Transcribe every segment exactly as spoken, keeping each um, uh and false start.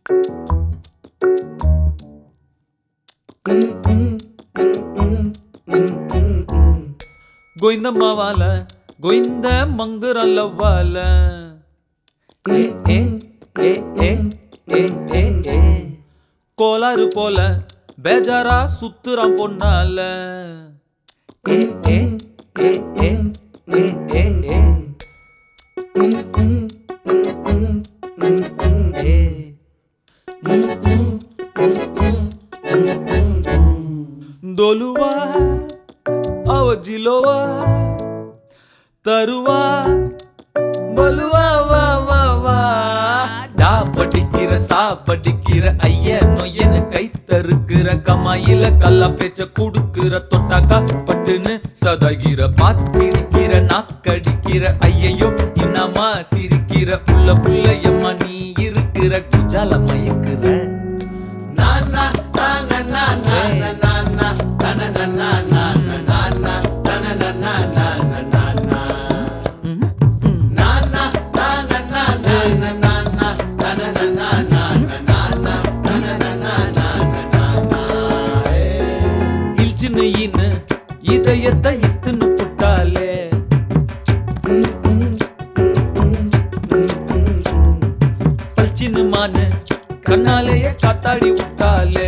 गोइंदम्मा वाला गोइंद मंगरल वाला ए ए ए ए ए ए ए கோளாறு போல பேஜாரா சுத்துறான் பொன்னால ஏ ஏ ஏ ஏ ஏ ஏ ஏ दोलुवा आवजिलोवा तरुवा बलुवा वा वा वा डा படிக்கிற சா படிக்கிற ஐய நொய்யன்னு கை தருக்கிற கமாயில கல்லா பேச்ச குடுக்கிற தொட்டாக்கா பட்டுன்னு சதாகிற பாத்திடிக்கிற நாக்கடிக்கிற ஐயையோ இன்னமா சிரிக்கிற உள்ள புள்ளையம்மா நீ இருக்கிற குஜால மயக்கிற நானா நானா நானா நானா நானா நானா நானா நானா நானா இதயத்தை இஸ்துன்னு புட்டாலே பல்ச்சின்னு மானு கண்ணாலேயே காத்தாடி விட்டாலே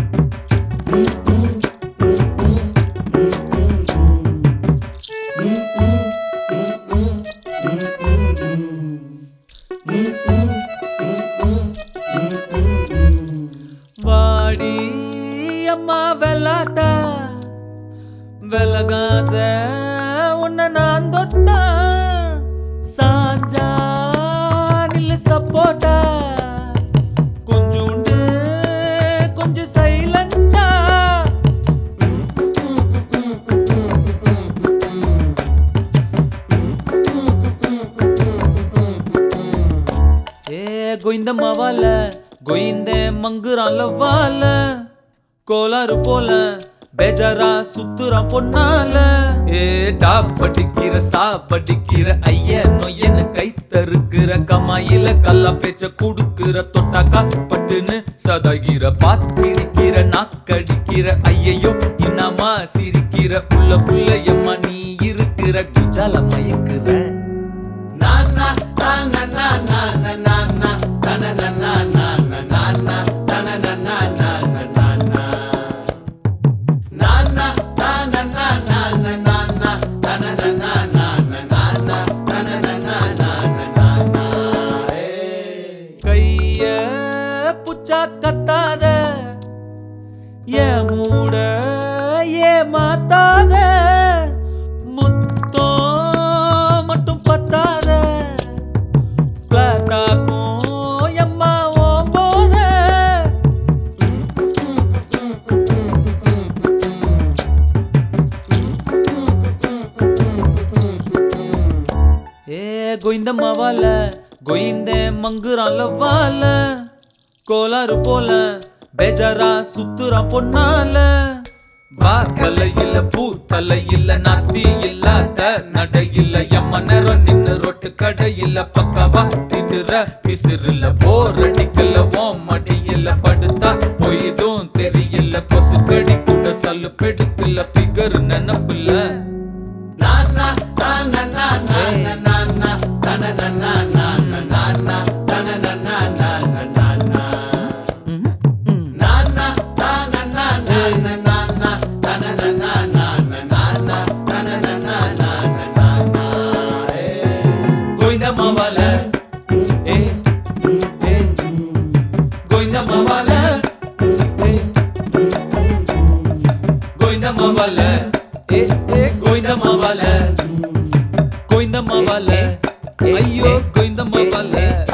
வாடி அம்மா வெள்ளாட்டா வெலகாத உன்னை நான் தொட்டா சாஞ்சா நில்லு சப்போட்டா கொஞ்சோண்டு கொஞ்சம் சைலண்டா ஏ கோயிந்தம்மா வால கோயிந்த மங்குறான் வால கோளாறு போல பேஜாரா சுத்துறான் பொன்னால ஏ டா படிக்கிற சா படிக்கிற ஐய நொய்யன்னு கை தருக்கிற கமாயில கல்லா பேச்ச குடுக்கிற தொட்டாக்கா பட்டுன்னு சதாகிற பாத்திடிக்கிற நாக்கடிக்கிற ஐயையோ இன்னமா சிரிக்கிற உள்ள புள்ளையம்மா நீ இருக்கிற குஜால மயக்கிற நானா நானா நானா நானா நானா நானா நானா கைய புச்சா கத்தாத ஏ மூட ஏ மாத்தாத முத்தோ மட்டும் பத்தாத பிளாட்டாக்கும் எம்மா ஓம் போத ஏ கோயிந்தம்மா வால கோயிந்த மங்குறான் வால கோளாறு போல பேஜாரா சுத்துறான் பொன்னால வா தலை இல்ல பூ தலை இல்ல நாஸ்தி இல்லாத நடை இல்ல எம்ம நேரம் நின்னு ரொட்டு கடை இல்ல பக்கவா திடுற பிசிறுல போர் அடிக்கல ஓம் மடி இல்ல படுத்தா பொய்தும் தெரியல கொசு கடி கூட சல்லு பெடுக்கல பிகர் நினப்புல நானா நானா நானா நானா நானா நானா गोइंदम्मा वाला ए ए गोइंदम्मा वाला ए गोइंदम्मा वाला ए ए गोइंदम्मा वाला गोइंदम्मा वाला अय्यो गोइंदम्मा वाला